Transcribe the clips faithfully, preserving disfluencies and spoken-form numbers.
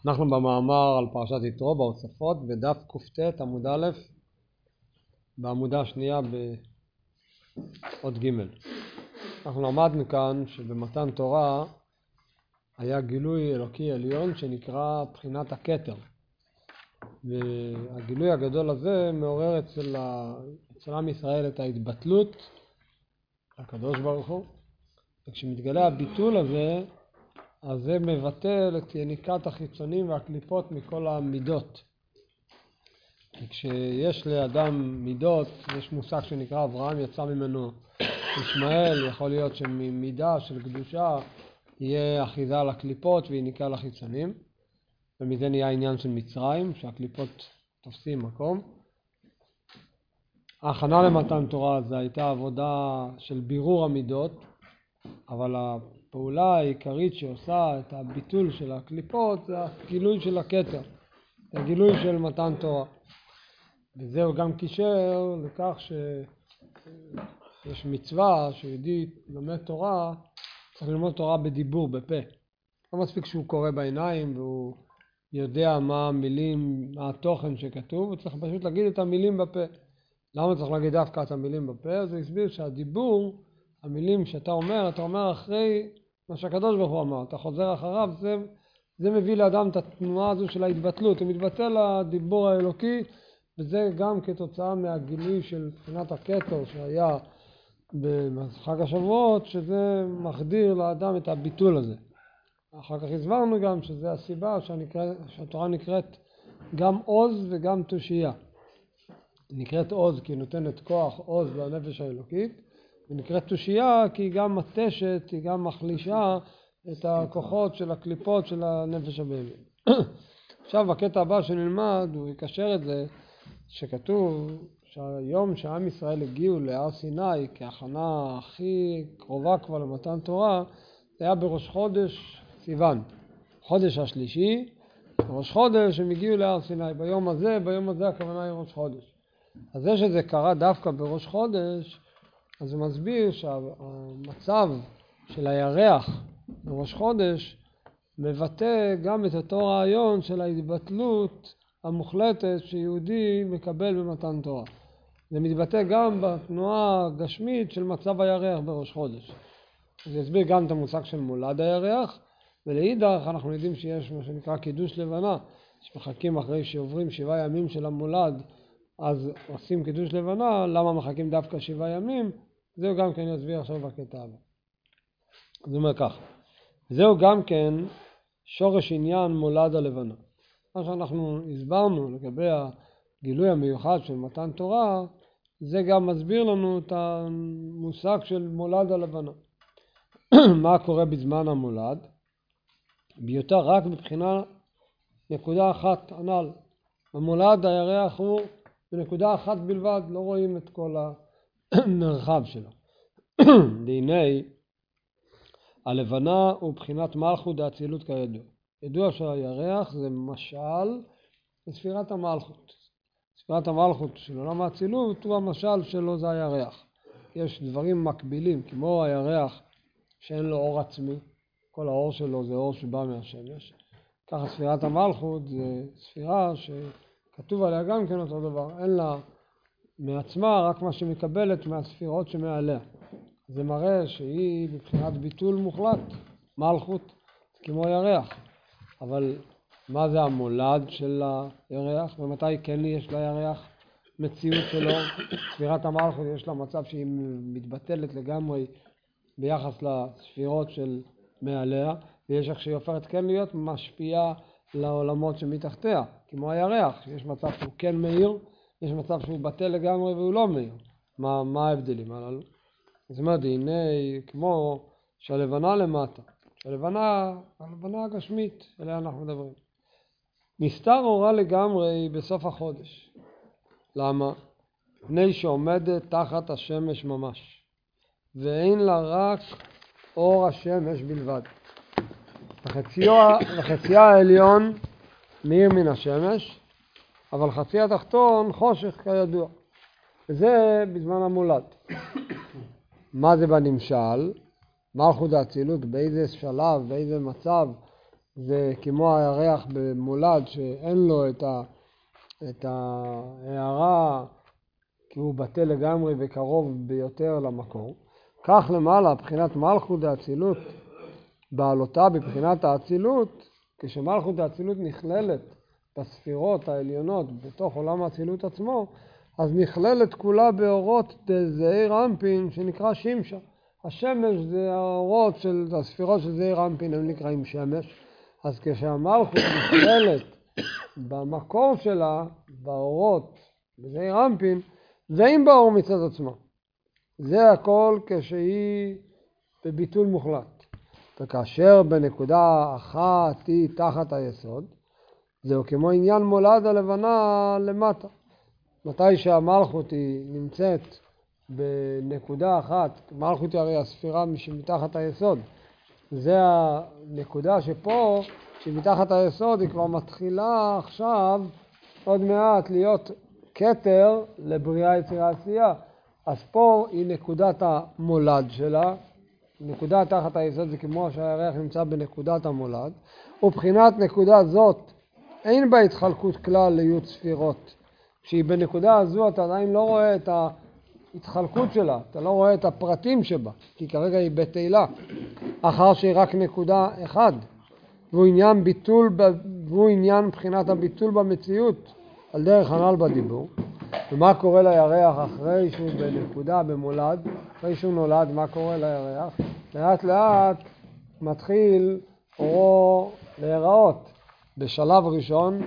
אנחנו במאמר על פרשת יתרו בהוספות בדף קט עמוד א' בעמודה השנייה בעוד ג'. אנחנו למדנו כאן שבמתן תורה היה גילוי אלוקי עליון שנקרא בחינת הכתר, והגילוי הגדול הזה מעורר אצל, ה... אצל עם ישראל את ההתבטלות הקדוש ברוך הוא, וכשמתגלה הביטול הזה אז זה מבטל את יניקת החיצונים והקליפות מכל המידות. כי כשיש לאדם מידות, יש מושג שנקרא אברהם יצא ממנו ישמעאל, יכול להיות שממידה של קדושה יהיה אחיזה על הקליפות ויניקה לחיצונים, ומזה נהיה העניין של מצרים שהקליפות תופסים מקום. ההכנה למתן תורה זה הייתה עבודה של בירור המידות, אבל הפעולה העיקרית שעושה את הביטול של הקליפות זה הגילוי של הכתר, זה הגילוי של מתן תורה. וזהו גם קישר לכך שיש מצווה שיהודי לומד תורה, צריך ללמוד תורה בדיבור, בפה. לא מספיק שהוא קורא בעיניים והוא יודע מה המילים, מה התוכן שכתוב, הוא צריך פשוט להגיד את המילים בפה. למה צריך להגיד דווקא את המילים בפה? אז הוא הסביר שהדיבור, המילים שאתה אומר, אתה אומר אחרי מה שהקדוש ברוך הוא אמר, אתה חוזר אחריו, זה, זה מביא לאדם את התנועה הזו של ההתבטלות, הוא מתבטל לדיבור האלוקי, וזה גם כתוצאה מהגילוי של בחינת הכתר שהיה בחג השבועות, שזה מחדיר לאדם את הביטול הזה. אחר כך הסברנו גם שזה הסיבה שנקרא, שהתורה נקראת גם עוז וגם תושייה. נקראת עוז כי היא נותנת כוח עוז לנפש האלוקית, ונקראת תושייה כי היא גם מתשת, היא גם מחלישה את הכוחות של הקליפות של הנפש הבהמית. עכשיו בקטע הבא שנלמד הוא יקשר את זה שכתוב שהיום שעם ישראל הגיעו להר סיני כהכנה הכי קרובה כבר למתן תורה, זה היה בראש חודש סיוון, חודש השלישי, בראש חודש הם הגיעו להר סיני, ביום הזה, ביום הזה הכוונה היא ראש חודש. אז זה שזה קרה דווקא בראש חודש, אז זה מסביר שהמצב של הירח בראש חודש מבטא גם את אותו רעיון של ההתבטלות המוחלטת שיהודי מקבל במתן תורה. זה מתבטא גם בתנועה הגשמית של מצב הירח בראש חודש. זה יסביר גם את המושג של מולד הירח, ולאידך אנחנו יודעים שיש מה שנקרא קידוש לבנה, שמחכים אחרי שעוברים שבעה ימים של המולד, אז עושים קידוש לבנה. למה מחכים דווקא שבעה ימים? זהו גם כן יסביר עכשיו בקטע הבא. זה אומר כך, זהו גם כן שורש עניין מולד הלבנה. מה שאנחנו הסברנו לגבי הגילוי המיוחד של מתן תורה, זה גם מסביר לנו את המושג של מולד הלבנה. מה קורה בזמן המולד? בהיותה רק מבחינה נקודה אחת הנ"ל. המולד הירח הוא בנקודה אחת בלבד, לא רואים את כל המרחב שלו. והנה הלבנה הוא בחינת מלכות דאצילות כידוע. ידוע שהירח זה משל לספירת המלכות. ספירת המלכות של עולם האצילות הוא המשל שלו, זה הירח. יש דברים מקבילים כמו הירח שאין לו אור עצמי, כל האור שלו זה אור שבא מהשמש. ככה ספירת המלכות זה ספירה שכתוב עליה גם כן אותו דבר, אין לה מעצמה רק מה שמקבלת מהספירות שמעליה. זה מראה שהיא מבחינת ביטול מוחלט, מלכות כמו הירח. אבל מה זה המולד של הירח? ומתי כן יש לירח מציאות שלו? ספירת המלכות יש לה מצב שהיא מתבטלת לגמרי ביחס לספירות של מעליה, ויש איך שהיא הופכת כן להיות משפיעה לעולמות שמתחתיה, כמו הירח, יש מצב שהוא כן מאיר, יש מצב שהוא בטל לגמרי והוא לא מאיר. מה, מה ההבדלים הללו? זאת אומרת, הנה כמו שהלבנה למטה, שהלבנה, הלבנה הגשמית, אליה אנחנו מדברים. נסתר אורה לגמרי בסוף החודש. למה? פני שעומדת תחת השמש ממש, ואין לה רק אור השמש בלבד. וחציה העליון מאיר מן השמש, אבל חצי התחתון חושך כידוע. וזה בזמן המולד. מה זה בנמשל? מלכות האצילות, באיזה שלב, באיזה מצב זה כמו הירח במולד שאין לו את, ה, את ההערה, כי הוא בטל לגמרי וקרוב ביותר למקור. כך למעלה, בחינת מלכות דאצילות, בעלותה בבחינת האצילות, כשמלכות האצילות נכללת בספירות העליונות בתוך עולם האצילות עצמו, אז נכללת כולה באורות דזעיר אנפין שנקרא שמשה. השמש זה האורות של הספירות של זעיר אנפין, הם נקראים שמש. אז כשהמלכות נכללת במקור שלה, באורות בזעיר אנפין, ואם באור מצד עצמו. זה הכל כשהיא בביטול מוחלט. וכאשר בנקודה אחת היא תחת היסוד, זהו כמו עניין מולד הלבנה למטה. מתי שהמלכות היא נמצאת בנקודה אחת, מלכות היא הרי הספירה שמתחת היסוד. זה הנקודה שפה, שמתחת היסוד, היא כבר מתחילה עכשיו עוד מעט להיות כתר לבריאה יצירה עשייה. אז פה היא נקודת המולד שלה. נקודה תחת היסוד זה כמו שהירח נמצא בנקודת המולד. ובחינת נקודה זאת אין בה התחלקות כלל להיות ספירות. כשהיא בנקודה הזו אתה עדיין לא רואה את ההתחלקות שלה, אתה לא רואה את הפרטים שבה, כי כרגע היא בתהילה, אחר שהיא רק נקודה אחד. והוא עניין ביטול, והוא עניין מבחינת הביטול במציאות, על דרך הנ"ל בדיבור. ומה קורה לירח אחרי שהוא בנקודה במולד, אחרי שהוא נולד, מה קורה לירח? לאט לאט מתחיל אורו להיראות. בשלב ראשון,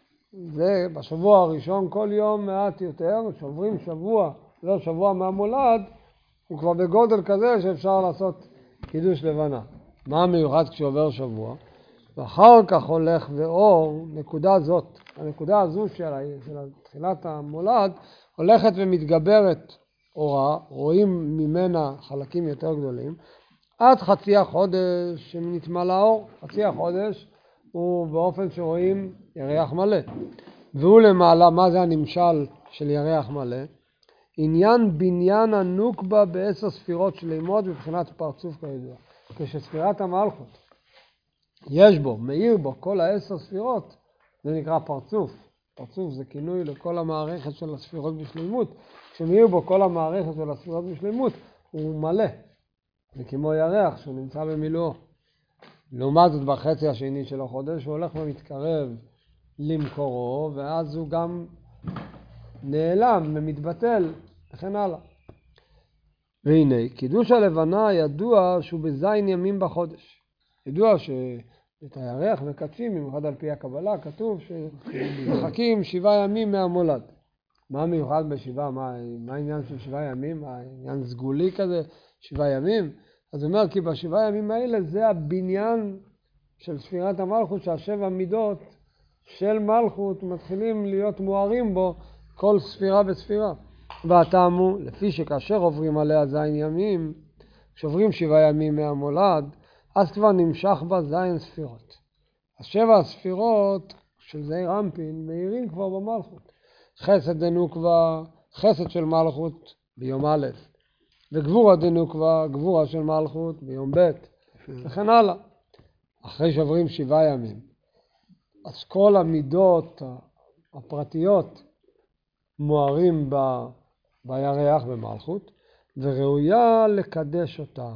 זה בשבוע הראשון כל יום מעט יותר, שוברים שבוע, לא שבוע מהמולד, הוא כבר בגודל כזה שאפשר לעשות קידוש לבנה. מה מיוחד כשעובר שבוע? ואחר כך הולך ואור, נקודה זאת, הנקודה הזו של, של תחילת המולד, הולכת ומתגברת אורה, רואים ממנה חלקים יותר גדולים, עד חצי החודש שנתמלא אור. חצי החודש הוא באופן שרואים ירח מלא. והוא למעלה, מה זה הנמשל של ירח מלא? עניין בניין הנוקבה בעשר ספירות שלמות בבחינת פרצוף כידוע. כשספירת המלכות יש בו, מאיר בו כל העשר ספירות, זה נקרא פרצוף. פרצוף זה כינוי לכל המערכת של הספירות בשלמות. כשמאיר בו כל המערכת של הספירות בשלמות, הוא מלא. זה כמו ירח שהוא נמצא במילואו. לעומת זאת בחצי השני של החודש, הוא הולך ומתקרב למקורו, ואז הוא גם נעלם ומתבטל, וכן הלאה. והנה, קידוש הלבנה ידוע שהוא בזין ימים בחודש. ידוע שאת הירח מקדשים, במיוחד על פי הקבלה, כתוב שמחכים שבעה ימים מהמולד. מה מיוחד בשבעה? מה, מה העניין של שבעה ימים? העניין סגולי כזה, שבעה ימים? אז הוא אומר כי בשבעה ימים האלה זה הבניין של ספירת המלכות, שהשבע מידות של מלכות מתחילים להיות מוארים בו כל ספירה וספירה. והטעם הוא, לפי שכאשר עוברים עליה זין ימים, כשעוברים שבעה ימים מהמולד, אז כבר נמשך בה זין ספירות. השבע הספירות של זעיר אנפין מאירים כבר במלכות. חסד דנוקבה, חסד של מלכות ביום א', וגבורה דנוקבה, גבורה של מלכות ביום ב', וכן הלאה. אחרי שעוברים שבעה ימים, אז כל המידות הפרטיות מוארים ב, בירח במלכות, וראויה לקדש אותה,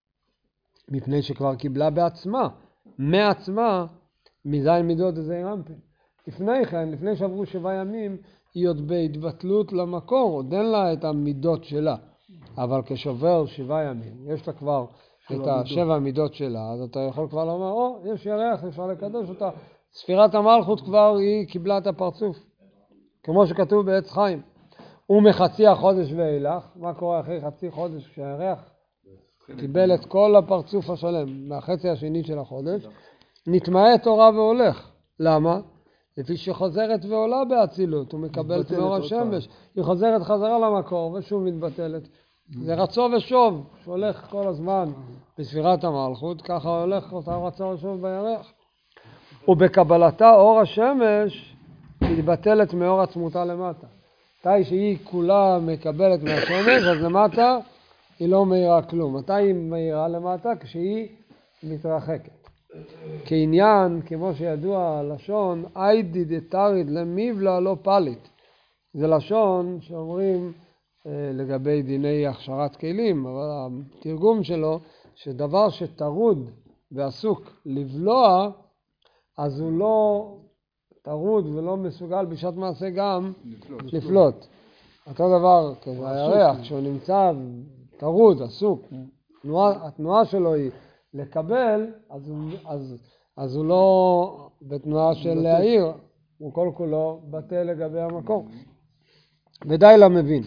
מפני שכבר קיבלה בעצמה, מעצמה, מזין מידות זעיר אנפין. לפני כן, לפני שעברו שבעה ימים, היא עוד בהתבטלות למקור, עוד אין לה את המידות שלה. אבל כשעובר שבעה ימים, יש לה כבר את השבע מידות שלה, אז אתה יכול כבר לומר, או, יש ירח, אפשר לקדש אותה. ספירת המלכות כבר היא קיבלה את הפרצוף, כמו שכתוב בעץ חיים. ומחצי החודש ואילך, מה קורה אחרי חצי חודש כשהירח קיבל את כל הפרצוף השלם מהחצי השני של החודש, נתמעט אורה והולך. למה? לפי שחוזרת ועולה באצילות, הוא מקבל את מאור השמש, היא חוזרת חזרה למקור ושוב מתבטלת. זה רצו ושוב, שהולך כל הזמן בספירת המלכות, ככה הולך אותה רצו ושוב בירח. ובקבלתה אור השמש מתבטלת מאור עצמותה למטה. מתי שהיא כולה מקבלת מהשמש, אז למטה היא לא מאירה כלום. מתי היא מאירה למטה? כשהיא מתרחקת. כעניין, כמו שידוע הלשון, איידי דתריד למיבלה לא פליט. זה לשון שאומרים אה, לגבי דיני הכשרת כלים, אבל התרגום שלו, שדבר שטרוד ועסוק לבלוע, אז הוא לא טרוד ולא מסוגל בשעת מעשה גם לפלוט. לפלוט. אותו דבר כזה הירח, כשהוא נמצא טרוד, עסוק, התנועה, התנועה שלו היא לקבל, אז הוא, אז, אז הוא לא בתנועה של להעיר, הוא כל כולו בטל לגבי המקום. ודי למבין.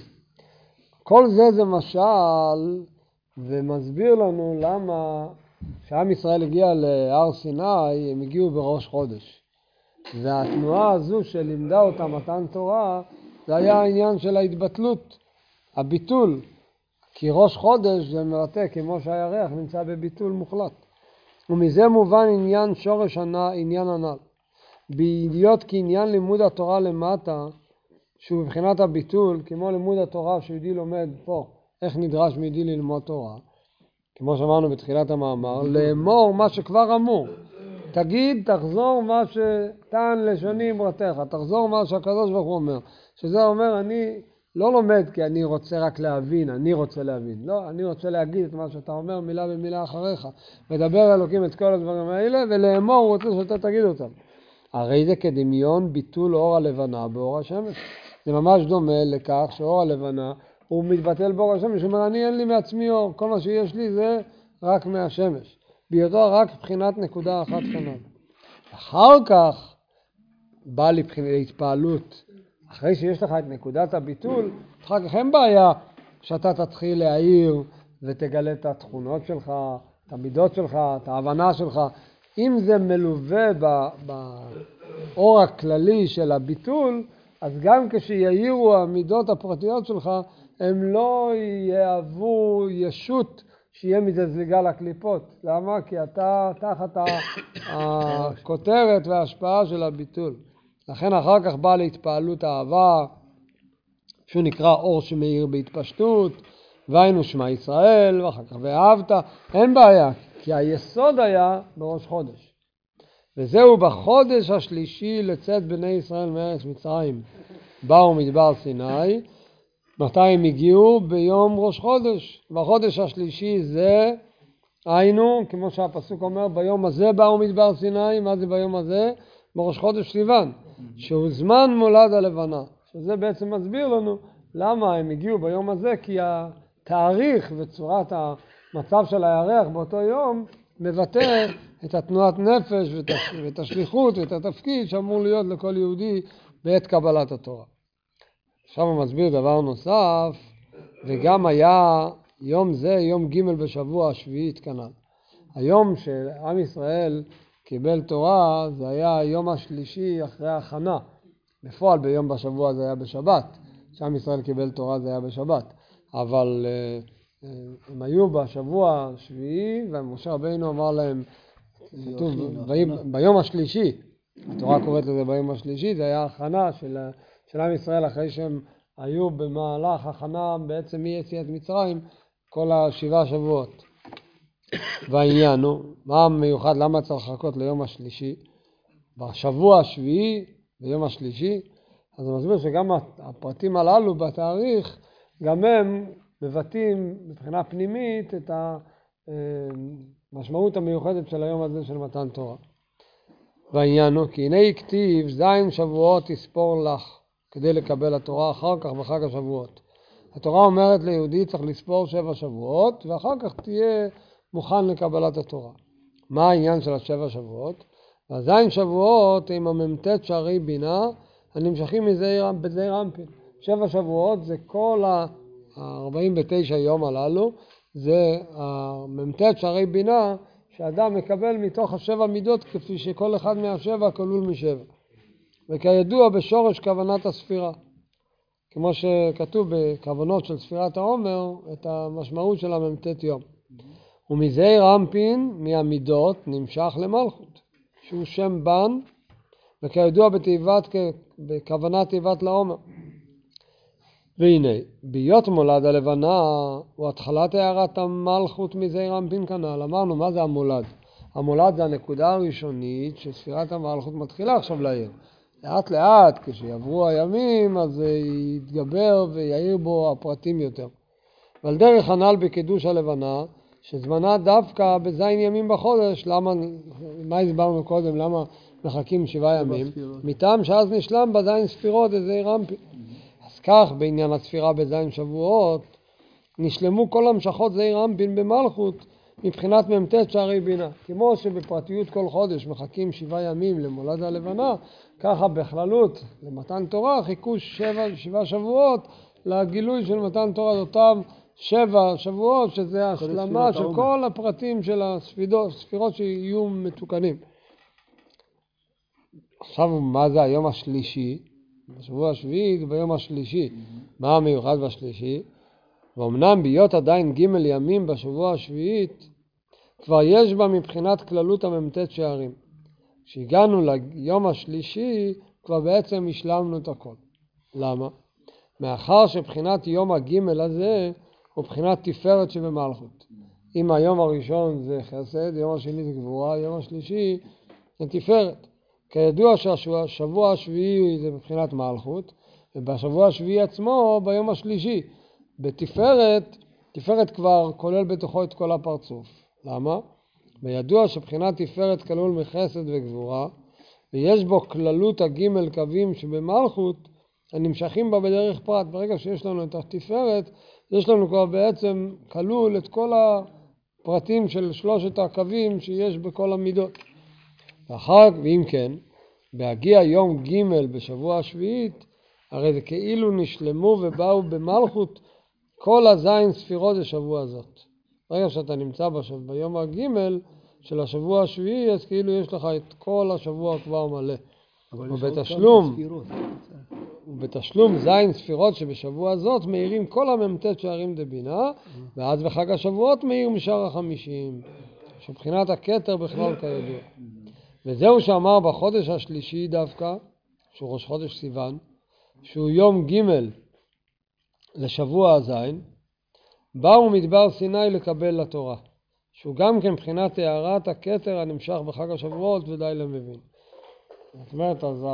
כל זה זה משל, ומסביר לנו למה כשעם ישראל הגיע להר סיני, הם הגיעו בראש חודש. והתנועה הזו שלימדה אותה מתן תורה, זה היה העניין של ההתבטלות, הביטול. כי ראש חודש זה מרתק, כמו שהירח נמצא בביטול מוחלט. ומזה מובן עניין שורש עניין הנ"ל. בידיעות כעניין לימוד התורה למטה, שהוא מבחינת הביטול, כמו לימוד התורה שיהודי לומד פה, איך נדרש מיהודי ללמוד תורה, כמו שאמרנו בתחילת המאמר, לאמור מה שכבר אמור. תגיד, תחזור מה שטען לשוני אמרתך, תחזור מה שהקדוש ברוך הוא אומר. שזה אומר, אני לא לומד כי אני רוצה רק להבין, אני רוצה להבין. לא, אני רוצה להגיד את מה שאתה אומר מילה במילה אחריך. מדבר אלוקים את כל הדברים האלה, ולאמור הוא רוצה שאתה תגיד אותם. הרי זה כדמיון ביטול אור הלבנה באור השמש. זה ממש דומה לכך שאור הלבנה הוא מתבטל באור השמש. הוא אומר, אני אין לי מעצמי אור, כל מה שיש לי זה רק מהשמש. בהיותו רק בחינת נקודה אחת כנ"ל. אחר כך בא לבחינת התפעלות. אחרי שיש לך את נקודת הביטול, אחר כך אין בעיה שאתה תתחיל להעיר ותגלה את התכונות שלך, את המידות שלך, את ההבנה שלך. אם זה מלווה באור הכללי של הביטול, אז גם כשיעירו המידות הפרטיות שלך, הם לא יהוו ישות שיהיה מזה זליגה לקליפות. למה? כי אתה תחת הכותרת וההשפעה של הביטול. לכן אחר כך בא להתפעלות האהבה, שהוא נקרא אור שמאיר בהתפשטות, והיינו שמע ישראל, ואחר כך ואהבת. אין בעיה, כי היסוד היה בראש חודש. וזהו בחודש השלישי לצאת בני ישראל מארץ מצרים. באו מדבר סיני, מתי הם הגיעו? ביום ראש חודש. בחודש השלישי זה, היינו, כמו שהפסוק אומר, ביום הזה באו מדבר סיני. מה זה ביום הזה? בראש חודש סיוון, שהוא זמן מולד הלבנה. שזה בעצם מסביר לנו למה הם הגיעו ביום הזה, כי התאריך וצורת המצב של הירח באותו יום מבטא את התנועת נפש ואת השליחות ואת התפקיד שאמור להיות לכל יהודי בעת קבלת התורה. עכשיו הוא מסביר דבר נוסף, וגם היה יום זה, יום ג' בשבוע השביעית כנ"ל. היום שעם ישראל קיבל תורה, זה היה היום השלישי אחרי ההכנה. בפועל ביום בשבוע זה היה בשבת. שעם ישראל קיבל תורה זה היה בשבת. אבל הם היו בשבוע השביעי, ומשה רבינו אמר להם, כתוב, ביום השלישי, התורה קוראת לזה ביום השלישי, זה היה הכנה של, של עם ישראל אחרי שהם היו במהלך הכנה בעצם מיציאת מצרים, כל השבעה שבועות. והעניין הוא, מה מיוחד, למה צריך לחכות ליום השלישי? בשבוע השביעי, ביום השלישי, אז הוא מסביר שגם הפרטים הללו בתאריך, גם הם מבטאים מבחינה פנימית את המשמעות המיוחדת של היום הזה של מתן תורה. והעניין הוא, כי הנה הכתיב, זין שבועות תספור לך, כדי לקבל התורה אחר כך בחג השבועות. התורה אומרת ליהודי צריך לספור שבע שבועות, ואחר כך תהיה מוכן לקבלת התורה. מה העניין של השבע שבועות? והזין שבועות עם הממתת שערי בינה, הנמשכים בזעיר אנפין. שבע שבועות זה כל ה-ארבעים ותשע יום הללו, זה הממתת שערי בינה שאדם מקבל מתוך השבע מידות, כפי שכל אחד מהשבע כלול משבע. וכידוע בשורש כוונת הספירה. כמו שכתוב בכוונות של ספירת העומר, את המשמעות של הממתת יום. ומזעיר אנפין מהמידות נמשך למלכות, שהוא שם בן, וכידוע בתיבת, בכוונת תיבת לעומר. והנה, ביות מולד הלבנה, הוא התחלת הערת המלכות מזעיר אנפין כנ"ל. אמרנו, מה זה המולד? המולד זה הנקודה הראשונית שספירת המלכות מתחילה עכשיו להעיר. לאט לאט, כשיעברו הימים, אז זה יתגבר ויעיר בו הפרטים יותר. ועל דרך הנ"ל בקידוש הלבנה, שזמנה דווקא בזין ימים בחודש, למה, מה הסברנו קודם, למה מחכים שבעה ימים? מטעם שאז נשלם בזין ספירות איזה רמפי. אז כך בעניין הספירה בזין שבועות, נשלמו כל המשכות זעיר רמפין במלכות מבחינת ממתת שערי בינה. כמו שבפרטיות כל חודש מחכים שבעה ימים למולד הלבנה, ככה בכללות למתן תורה חיכו שבע, שבעה שבועות לגילוי של מתן תורה, אותם שבע שבועות, שזה השלמה של העומר. כל הפרטים של הספירות, ספירות שיהיו מתוקנים. עכשיו מה זה היום השלישי? בשבוע השביעי ביום השלישי. מה המיוחד בשלישי? ואומנם ביות עדיין ג' ימים בשבוע השביעית, כבר יש בה מבחינת כללות הממתת שערים. כשהגענו ליום השלישי, כבר בעצם השלמנו את הכל. למה? מאחר שבחינת יום הג' הזה, הוא בחינת תפארת שבמלכות. אם היום הראשון זה חסד, יום השני זה גבורה, יום השלישי זה תפארת. כידוע שהשבוע השביעי זה בבחינת מלכות, ובשבוע השביעי עצמו ביום השלישי. בתפארת, תפארת כבר כולל בתוכו את כל הפרצוף. למה? בידוע שבחינת תפארת כלול מחסד וגבורה, ויש בו כללות הגימל קווים שבמלכות, הנמשכים בה בדרך פרט. ברגע שיש לנו את התפארת, יש לנו כבר בעצם כלול את כל הפרטים של שלושת הקווים שיש בכל המידות. ואחר, ואם כן, בהגיע יום ג' בשבוע השביעית, הרי זה כאילו נשלמו ובאו במלכות כל הזין ספירות בשבוע הזאת. ברגע שאתה נמצא בשב... ביום הג' של השבוע השביעי, אז כאילו יש לך את כל השבוע כבר מלא. ובתשלום, ובתשלום זין ספירות שבשבוע הזאת מאירים כל הממתת שערים דבינה, ואז בחג השבועות מאיר משאר החמישים, שבחינת הכתר בכלל כידוע. וזהו שאמר בחודש השלישי דווקא, שהוא ראש חודש סיוון, שהוא יום ג' לשבוע הזין, באו מדבר סיני לקבל לתורה, שהוא גם כן מבחינת הערת הכתר הנמשך בחג השבועות ודי למבין. זאת אומרת, אז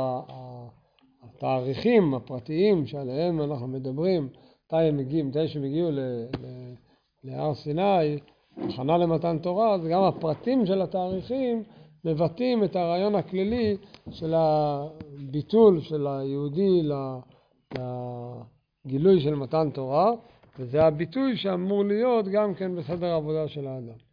התאריכים הפרטיים שעליהם אנחנו מדברים, מתי הם מגיעים, מתי שהם הגיעו להר סיני, הכנה למתן תורה, אז גם הפרטים של התאריכים מבטאים את הרעיון הכללי של הביטול של היהודי לגילוי של מתן תורה, וזה הביטוי שאמור להיות גם כן בסדר העבודה של האדם.